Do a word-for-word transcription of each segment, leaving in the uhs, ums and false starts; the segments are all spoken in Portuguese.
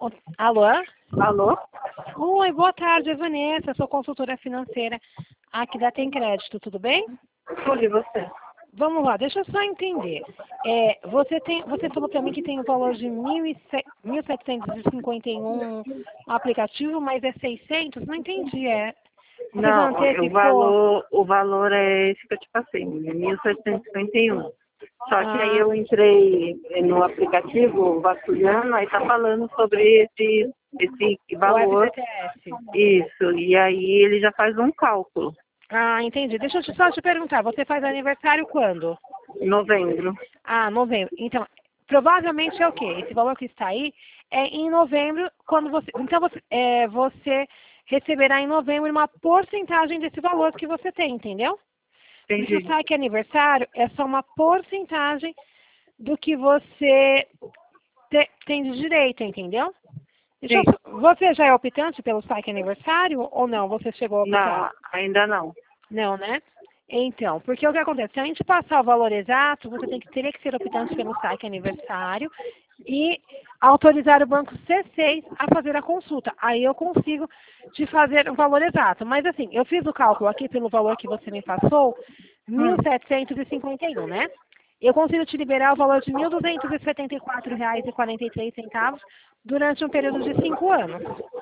Alô? Alô? Oi, boa tarde, é Vanessa, sou consultora financeira aqui da Tem Crédito, tudo bem? Tudo e você? Vamos lá, deixa eu só entender. É, você, tem, você falou para mim que tem o valor de mil setecentos e cinquenta e um no aplicativo, mas é seiscentos? Não entendi, é. Você já Não, o antecipou? valor, o valor é esse que eu te passei, mil setecentos e cinquenta e um. Só que aí Ah, eu entrei no aplicativo vasculhando, aí tá falando sobre esse, esse o valor. F G T S. Isso, e aí ele já faz um cálculo. Ah, entendi. Deixa eu te- só te perguntar, você faz aniversário quando? Em novembro. Ah, novembro. Então, provavelmente é o quê? Esse valor que está aí é em novembro, quando você. Então você, é, você receberá em novembro uma porcentagem desse valor que você tem, entendeu? Porque o Entendi. saque aniversário é só uma porcentagem do que você te- tem de direito, entendeu? Deixa Sim. eu só- você já é optante pelo saque aniversário ou não? Você chegou a optar? Não, ainda não. Não, né? Então, porque o que acontece? Se a gente passar o valor exato, você tem que, teria que ser optante pelo saque aniversário e autorizar o banco C seis a fazer a consulta. Aí eu consigo te fazer o valor exato. Mas assim, eu fiz o cálculo aqui pelo valor que você me passou, Hum, mil setecentos e cinquenta e um, né? Eu consigo te liberar o valor de mil duzentos e setenta e quatro reais e quarenta e três centavos durante um período de cinco anos.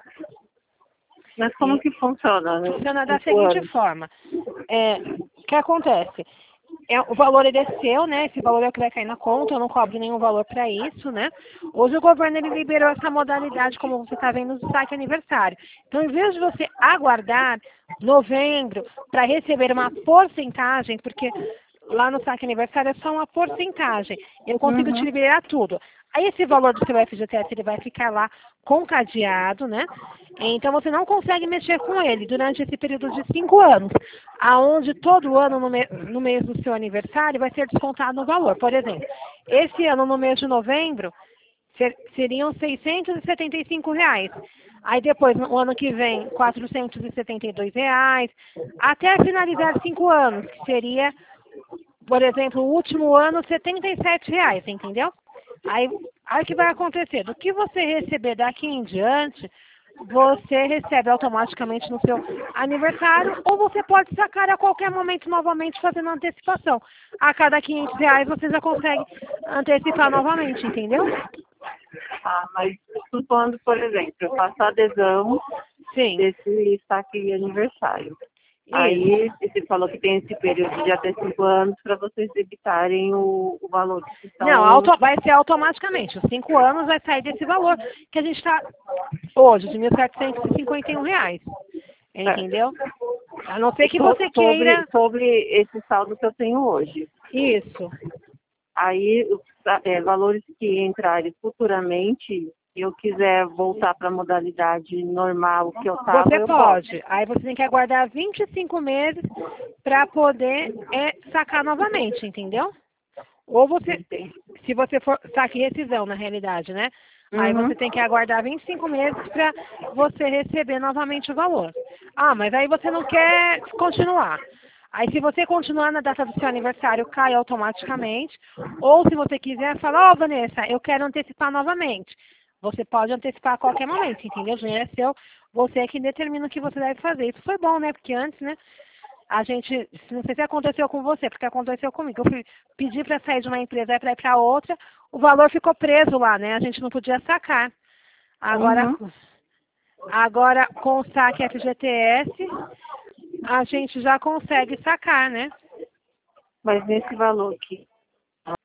mas como E que funciona nesses funciona da cinco seguinte anos? forma. É, o que acontece? É, o valor ele é seu, né? Esse valor é o que vai cair na conta, eu não cobro nenhum valor para isso, né? Hoje o governo ele liberou essa modalidade, como você está vendo, do saque aniversário. Então, em vez de você aguardar novembro para receber uma porcentagem, porque lá no saque aniversário é só uma porcentagem, eu consigo te Uhum. liberar tudo. Aí esse valor do seu F G T S ele vai ficar lá com cadeado, né? Então você não consegue mexer com ele durante esse período de cinco anos, aonde todo ano no, me- no mês do seu aniversário vai ser descontado o valor. Por exemplo, esse ano no mês de novembro ser- seriam seiscentos e setenta e cinco reais. Aí depois, no ano que vem, quatrocentos e setenta e dois reais, até finalizar cinco anos, que seria, por exemplo, o último ano, setenta e sete reais, entendeu? Aí, aí o que vai acontecer? Do que você receber daqui em diante, você recebe automaticamente no seu aniversário ou você pode sacar a qualquer momento novamente fazendo antecipação. A cada quinhentos reais você já consegue antecipar novamente, entendeu? Ah, mas supondo, por exemplo, eu faço a adesão Sim, desse saque aniversário. isso. Aí você falou que tem esse período de até cinco anos para vocês debitarem o, o valor que Não, estão. auto- vai ser automaticamente. Os cinco anos vai sair desse valor que a gente está hoje, de mil setecentos e cinquenta e um reais. Entendeu? A não ser que So- você sobre, queira sobre esse saldo que eu tenho hoje. isso. Aí, os sa- é, valores que entrarem futuramente, se eu quiser voltar para a modalidade normal que eu estava, Você eu posso. pode. Aí você tem que aguardar vinte e cinco meses para poder é, sacar novamente, entendeu? Ou você, Entende? se você for saque e rescisão, na realidade, né? Aí Uhum. você tem que aguardar vinte e cinco meses para você receber novamente o valor. Ah, mas aí você não quer continuar. Aí se você continuar na data do seu aniversário, cai automaticamente. Ou se você quiser falar, ó, Vanessa, eu quero antecipar novamente. Você pode antecipar a qualquer momento, entendeu? O dinheiro é seu, você é que determina o que você deve fazer. Isso foi bom, né? Porque antes, né? A gente, não sei se aconteceu com você, porque aconteceu comigo. Eu fui pedir para sair de uma empresa para ir para outra, o valor ficou preso lá, né? A gente não podia sacar. Agora, Uhum. agora com o saque F G T S, a gente já consegue sacar, né? Mas nesse valor que